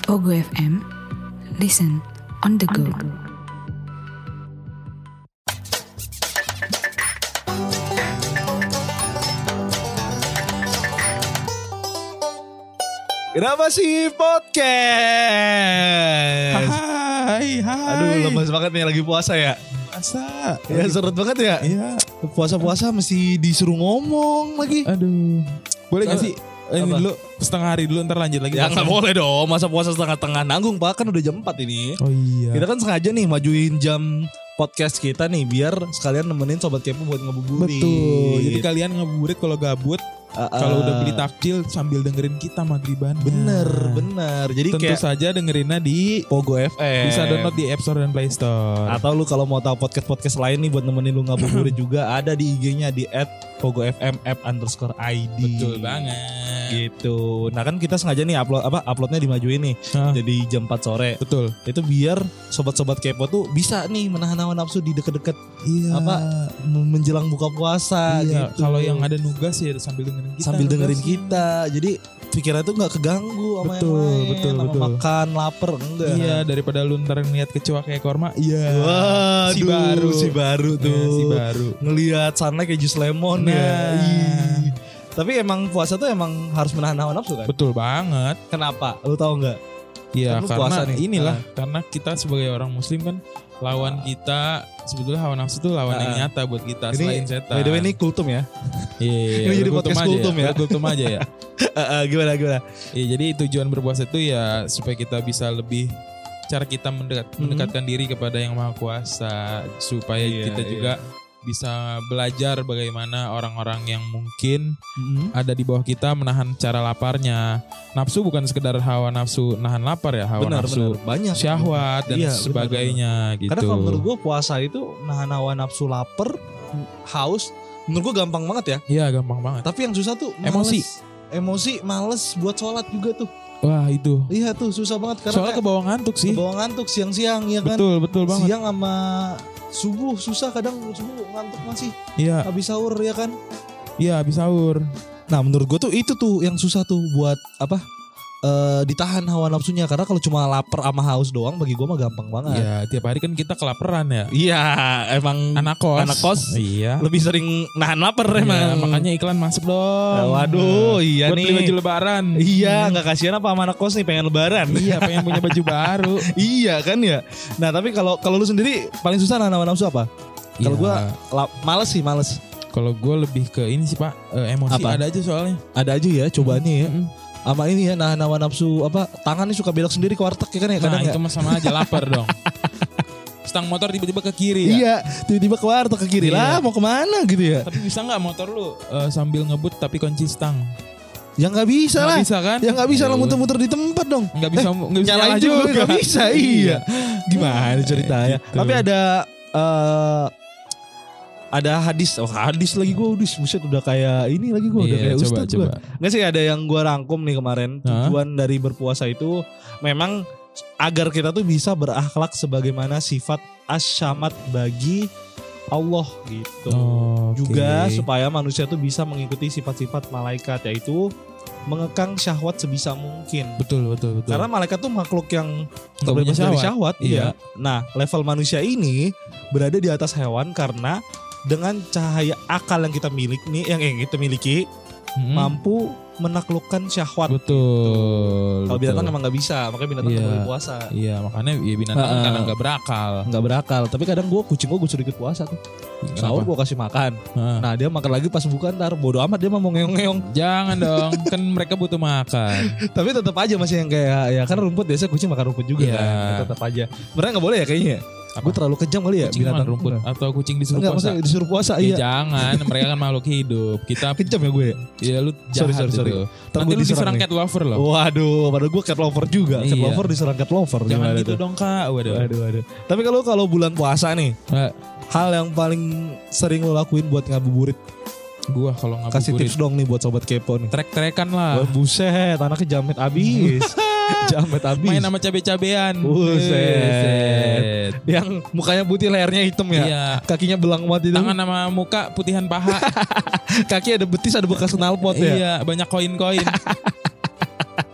Pogo FM, listen on the go. Kenapa sih podcast? Hai. Aduh, lemas banget nih lagi puasa ya. Puasa. Ya seret banget ya. Iya. Puasa-puasa mesti disuruh ngomong lagi. Aduh. Boleh gak Apa? sih? Ini Apa? dulu setengah hari dulu ntar lanjut lagi. Ya puasa. nggak boleh dong. Masa puasa setengah-tengah nanggung Pak, kan udah jam 4 ini. Oh iya. Kita kan sengaja nih majuin jam podcast kita nih biar sekalian nemenin sobat kepo buat ngebuburit. Betul. Jadi kalian ngebuburit kalau gabut, kalau udah beli takjil sambil dengerin kita maghriban. Bener. Jadi Tentu kayak saja dengerinnya di Pogo FM. bisa download di App Store dan Play Store. Atau lu kalau mau tahu podcast-podcast lain nih buat nemenin lu ngabuburit juga ada di IG-nya di @pogofm_id. Betul banget. Gitu. Nah kan kita sengaja nih uploadnya dimajuin nih. Hah? Jadi jam 4 sore. Betul. Itu biar sobat-sobat kepo tuh bisa nih menahan hawa nafsu di deket-deket Iya. menjelang buka puasa Iya. gitu. Kalau yang ada nugas ya sambil dengerin kita. sambil dengerin nugasnya. kita. Jadi pikiran tuh nggak keganggu sama Betul, yang lain, betul, sama betul. makan lapar enggak. Iya, daripada lu ntar ngeliat kecoa kayak korma. Iya. Wah, si baru. si baru tuh. Iya, si baru. Ngelihat sunlight kayak jus lemon Nah. ya. Ih. Tapi emang puasa tuh emang harus menahan hawa nafsu kan? Betul banget. Kenapa? Lu tahu nggak? Iya, Kan lu karena puasa nih. inilah karena kita sebagai orang muslim kan lawan kita sebetulnya hawa nafsu itu lawan yang nyata buat kita selain setan. By the way ini kultum ya. Iya, ini jadi udah podcast aja kultum ya. Udah kultum aja ya. Gimana? Iya, jadi tujuan berpuasa itu ya supaya kita bisa lebih cara kita mendekatkan diri kepada yang Maha Kuasa supaya Iya, kita iya. juga bisa belajar bagaimana orang-orang yang mungkin ada di bawah kita menahan cara laparnya. Nafsu bukan sekedar hawa nafsu nahan lapar ya, hawa Benar, nafsu banyak syahwat dan Iya, sebagainya gitu. Karena kalau menurut gue puasa itu nahan hawa nafsu lapar, haus, menurut gue gampang banget ya. Iya, gampang banget. Tapi yang susah tuh emosi, males buat sholat juga tuh. Wah, itu. Iya tuh susah banget karena Soalnya kayak kebawa ngantuk sih. kebawa ngantuk siang-siang ya kan. Betul banget. Siang sama subuh susah, kadang subuh ngantuk masih Iya, habis sahur ya kan. habis sahur. Nah menurut gue tuh itu tuh yang susah tuh buat ditahan hawa nafsunya. Karena kalau cuma lapar sama haus doang bagi gue mah gampang banget. Iya, tiap hari kan kita kelaparan ya. Iya emang Anak kos. Iya. lebih sering nahan lapar Iya, emang. makanya iklan masuk dong. Waduh iya buat nih. beli baju lebaran. Iya nggak kasihan apa sama anak kos nih pengen lebaran. Iya, pengen punya baju baru. Iya kan ya. Nah tapi kalau lu sendiri paling susah nahan hawa nafsu apa? Kalau Iya. gue males. Kalau gue lebih ke ini sih Pak, emosi Apa? ada aja soalnya. Ada aja ya cobaannya ya. Mm-mm. Sama ini ya nahan hawa nafsu tangannya suka belok sendiri ke warteg ya kan ya kadang Nah, ya. itu mah sama aja lapar dong. Stang motor tiba-tiba ke kiri ya. Iya, tiba-tiba ke warteg ke kiri Iya. lah mau kemana gitu ya. Tapi bisa nggak motor lu sambil ngebut tapi kunci stang? Ya nggak bisa Nggak lah. bisa kan? Ya nggak bisa lah Ya muter-muter di tempat dong. Nggak bisa Nyalain juga nggak bisa. Iya. Gimana ceritanya? Gitu. Tapi ada hadis lagi gue buset udah kayak ini lagi gue udah Iya, kayak coba, ustadz gue. coba. Nggak sih ada yang gue rangkum nih kemarin. Hah? Tujuan dari berpuasa itu memang agar kita tuh bisa berakhlak sebagaimana sifat asyamat bagi Allah gitu. Oke. Juga supaya manusia tuh bisa mengikuti sifat-sifat malaikat, yaitu mengekang syahwat sebisa mungkin. Betul. Karena malaikat tuh makhluk yang Nggak punya terbebas dari syahwat. syahwat. Iya. Nah, level manusia ini berada di atas hewan karena dengan cahaya akal yang kita miliki mampu menaklukkan syahwat. Betul. Kalau binatang emang nggak bisa, makanya binatang nggak Iya. boleh puasa. Iya, makanya ya binatang kan karena nggak berakal. Nggak berakal. Tapi kadang kucing gue suruh ikut puasa tuh. Sahur gue kasih makan. Hah. Nah dia makan lagi pas buka ntar bodo amat dia mah mau ngeong-ngeong. Jangan dong, kan mereka butuh makan. Tapi tetap aja masih yang kayak ya kan rumput biasa kucing makan rumput juga Iya. kan. Tetap aja. Mereka nggak boleh ya kayaknya. Gue terlalu kejam kali ya Kucing makan binatang rumput atau kucing disuruh Enggak puasa. maksudnya disuruh puasa Ya iya. jangan, mereka kan makhluk hidup. Kita Kejam ya gue. ya lu jahat Sorry. gitu. Ntar Nanti gue lu diserang diserang nih. cat lover loh. Waduh, padahal gue cat lover juga. Cat Iya. lover diserang cat lover. Jangan Gimana gitu tuh? dong Kak. Waduh. Tapi kalau bulan puasa nih, Nah, hal yang paling sering lo lakuin buat ngabuburit, gua kalau kasih ngabuburit tips dong nih buat sobat kepo nih. trek-trekan lah. Wah, buset, anaknya jamet abis. Jamet abis. Main sama cabe-cabean. Buset. Yang mukanya putih, lehernya hitam ya. Iya. Kakinya belang banget itu. Tangan sama muka putihan paha. Kaki ada betis, ada bekas knalpot ya. Iya, banyak koin-koin.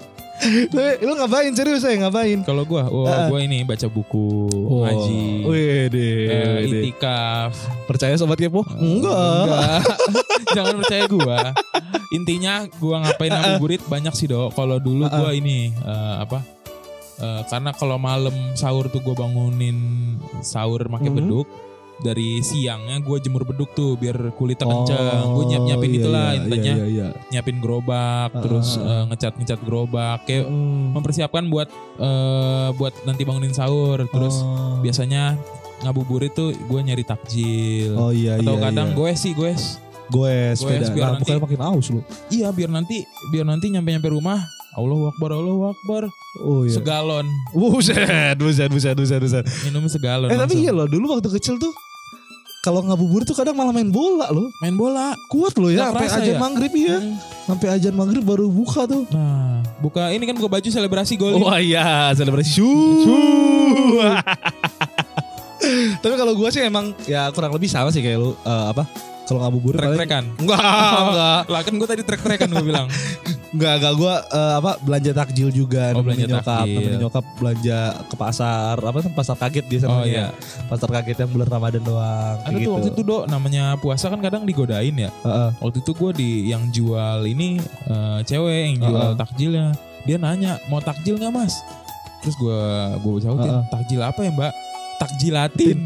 Tapi lu ngapain serius ya ngapain? Kalau gua ini baca buku, ngaji, itikaf. Percaya sobat kepo? Enggak. Jangan percaya gua. Intinya gua ngapain ngabuburit banyak sih Dok. Kalau dulu gua ini karena kalau malam sahur tuh gua bangunin sahur pakai beduk. Dari siangnya gue jemur beduk tuh biar kulitnya kencang. Gue nyiapin itulah intinya. Nyiapin gerobak, terus ngecat gerobak, kayak mempersiapkan buat nanti bangunin sahur. Terus biasanya ngabuburit tuh gue nyari takjil. Atau kadang goes. Goes biar bukan makin aus lu. Iya, biar nanti nyampe rumah Allahu Akbar. Oh iya. Segalon. Buset. Minum segalon. Tapi iya loh, dulu waktu kecil tuh kalau ngabuburit tuh kadang malah main bola loh. Main bola. Kuat loh ya, sampai ajan maghrib ya. Sampai ajan maghrib baru buka tuh. Nah, buka baju selebrasi gol. Oh iya, selebrasi. Tapi kalau gue sih emang ya kurang lebih sama sih kayak lu kalau ngabuburit trek-trekan. Enggak. Lah kan gue tadi trek-trekan gue bilang. Enggak gue belanja takjil juga, belanja nemenin nyokap belanja ke pasar, pasar kaget dia sama iya. Pasar kaget yang bulan Ramadan doang. Ada tuh waktu itu Dok, namanya puasa kan kadang digodain ya. Waktu itu gue yang jual ini cewek yang jual takjilnya. Dia nanya, "Mau takjil enggak, Mas?" Terus gue jawabin, "Takjil apa ya, Mbak?" "Takjilatin."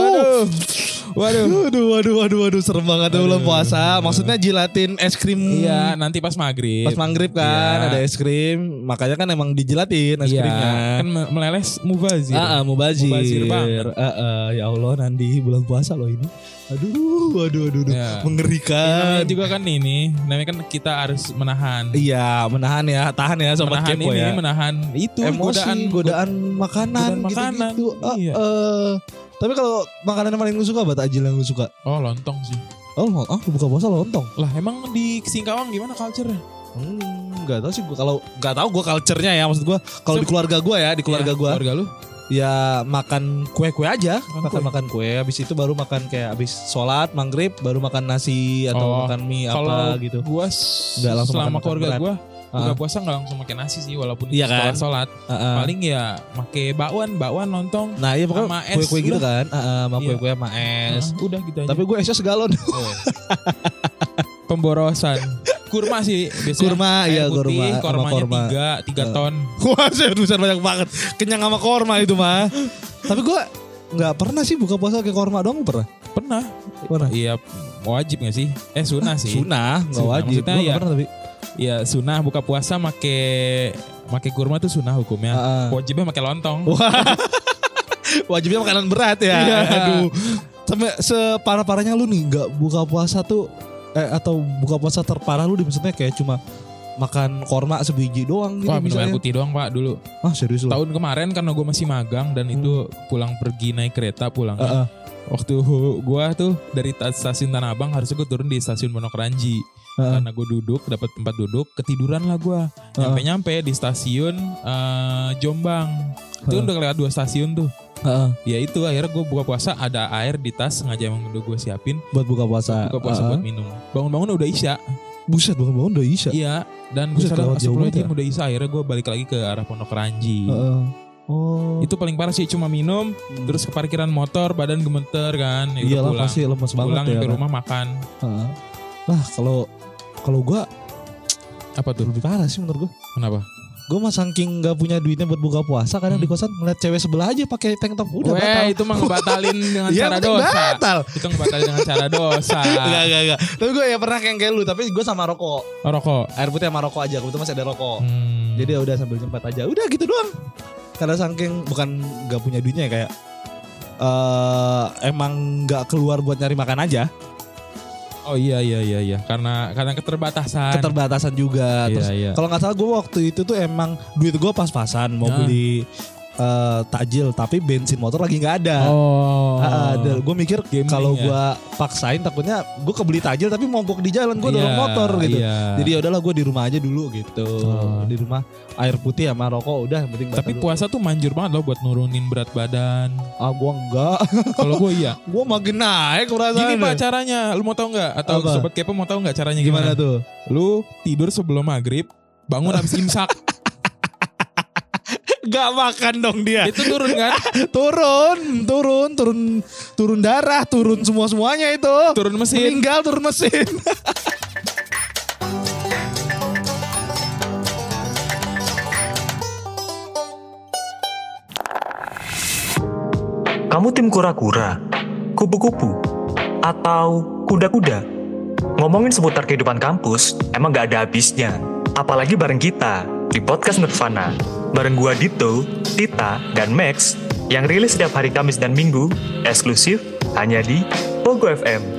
Waduh, serem banget tuh bulan puasa. Maksudnya jilatin es krim. Iya, nanti pas maghrib. Pas maghrib kan ada es krim, makanya kan emang dijilatin es krimnya. Kan meleles mubazir. Mubazir banget. Ya Allah, nanti bulan puasa loh ini. Aduh. Ya. Mengerikan. Juga kan namanya kan kita harus menahan. Iya, menahan ya, tahan ya sobat kepo ya. Menahan itu emosi, godaan makanan gitu. Iya. Tapi kalau makanan yang paling lu suka apa takjil yang lu suka? Oh, lontong sih. Buka puasa lontong. Lah emang di Singkawang gimana culture-nya? Enggak tahu sih gue, kalau enggak tahu gue culture-nya ya, maksud gue kalau di keluarga gue ya, keluarga lu ya makan kue-kue aja, makan kue, habis itu baru makan kayak habis sholat maghrib baru makan nasi atau makan mie apa gitu. Gua enggak langsung selama keluarga gue buka puasa nggak langsung makan nasi sih, walaupun kan? sholat. Paling ya make bakwan lontong. Nah iya pokoknya kue-kue gitu kan, sama kue-kue sama es. Udah gitu aja. Tapi gue esnya segalon. Pemborosan. Kurma sih biasanya. Kormanya 3 ton. Wah, besar banyak banget. Kenyang sama korma itu mah. Tapi gue nggak pernah sih buka puasa kayak korma doang. Pernah. Iya, wajib nggak sih? Sunnah sih. Sunnah, nggak wajib. Maksudnya ya. Pernah, tapi ya sunnah buka puasa make kurma tuh sunnah hukumnya. Wajibnya make lontong. Wajibnya makanan berat ya. Aduh. Sampai separah-parahnya lu nih nggak buka puasa tuh atau buka puasa terparah lu maksudnya kayak cuma makan korma sebiji doang gitu. Wah, minum air putih doang Pak dulu. Serius lu? Tahun kemarin karena gue masih magang dan itu pulang pergi naik kereta pulangnya. Waktu gue tuh dari stasiun Tanah Abang harusnya gue turun di stasiun Monokranji. Karena gue dapat tempat duduk, ketiduran lah gue. Nyampe di stasiun Jombang. Itu udah kelewat 2 stasiun tuh. Ya itu akhirnya gue buka puasa, ada air di tas sengaja emang udah gue siapin buat buka puasa. Buat minum. Bangun-bangun udah Isya. Buset, bangun udah Isya. Iya, dan gue sadar udah Isya, akhirnya gue balik lagi ke arah Pondok Ranji. Itu paling parah sih, cuma minum terus ke parkiran motor, badan gemeter kan. Iya lah, pasti lemes banget. Pulang ke rumah makan. Lah kalau gue apa tuh? Lebih parah sih menurut gue. Kenapa? Gue mah saking gak punya duitnya buat buka puasa, kadang di kosan ngeliat cewek sebelah aja pakai tank top udah batal. Itu mah ngebatalin dengan cara dosa. Itu ngebatalin dengan cara dosa. Enggak. Tapi gue ya pernah kayak lu, tapi gue sama rokok. Rokok. Air putih sama rokok aja, kebetulan masih ada rokok. Jadi ya udah sambil nyempat aja. Udah gitu doang. Karena saking bukan gak punya duitnya kayak emang gak keluar buat nyari makan aja. Oh iya. Karena keterbatasan. Keterbatasan juga. Terus kalau nggak salah gue waktu itu tuh emang duit gue pas-pasan mau beli takjil, tapi bensin motor lagi nggak ada. Gue mikir kalau gue paksain takutnya gue kebeli takjil tapi mogok di jalan, gue dorong motor gitu. Jadi ya udahlah gue di rumah aja dulu gitu. Di rumah air putih sama rokok udah yang penting. Tapi puasa tuh manjur banget loh buat nurunin berat badan. Gue enggak. Kalau gue iya. Gue makin naik perasaan. Gini Pak caranya, lu mau tahu nggak? Atau sobat kepo mau tahu nggak caranya gimana? Tuh? Lu tidur sebelum maghrib, bangun habis imsak. Gak makan dong dia. Itu turun kan? turun darah, turun semuanya itu. Turun mesin. Meninggal turun mesin. Kamu tim kura-kura, kupu-kupu, atau kuda-kuda? Ngomongin seputar kehidupan kampus, emang gak ada habisnya. Apalagi bareng kita, di Podcast Nirvana. Bareng gua Dito, Tita, dan Max, yang rilis setiap hari Kamis dan Minggu, eksklusif hanya di Pogo FM.